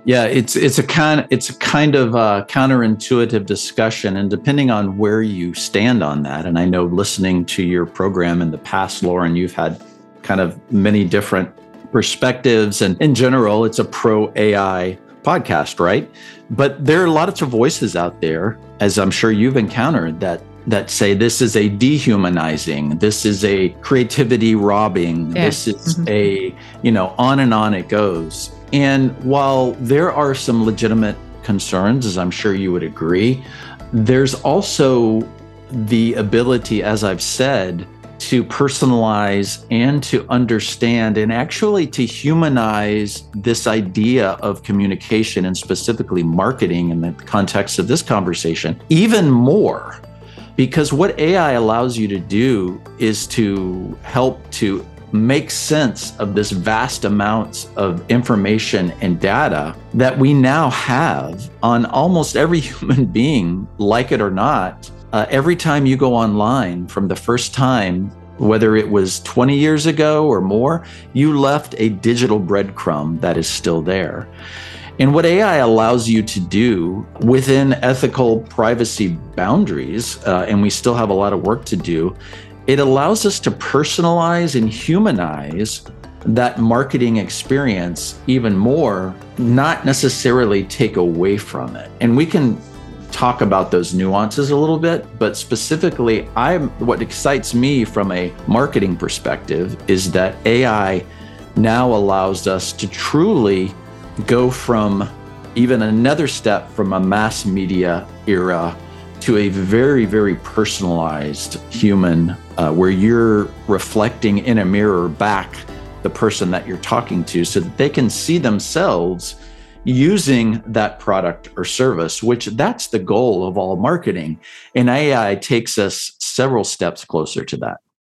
Yeah, it's a kind of counterintuitive discussion, and depending on where you stand on that, and I know listening to your program in the past, Lauren, you've had kind of many different perspectives, and in general, it's a pro AI podcast, right? But there are lots of voices out there, as I'm sure you've encountered, that say this is a dehumanizing, this is a creativity robbing, this is a, on and on it goes. And while there are some legitimate concerns, as I'm sure you would agree, there's also the ability, as I've said, to personalize and to understand and actually to humanize this idea of communication, and specifically marketing in the context of this conversation, even more. Because what AI allows you to do is to help to make sense of this vast amounts of information and data that we now have on almost every human being, like it or not. Every time you go online from the first time, whether it was 20 years ago or more, you left a digital breadcrumb that is still there. And what AI allows you to do within ethical privacy boundaries, and we still have a lot of work to do, it allows us to personalize and humanize that marketing experience even more, not necessarily take away from it. And we can talk about those nuances a little bit, but specifically, what excites me from a marketing perspective is that AI now allows us to truly go from even another step from a mass media era to a very, very personalized human, where you're reflecting in a mirror back the person that you're talking to so that they can see themselves using that product or service, which that's the goal of all marketing. And AI takes us several steps closer to that.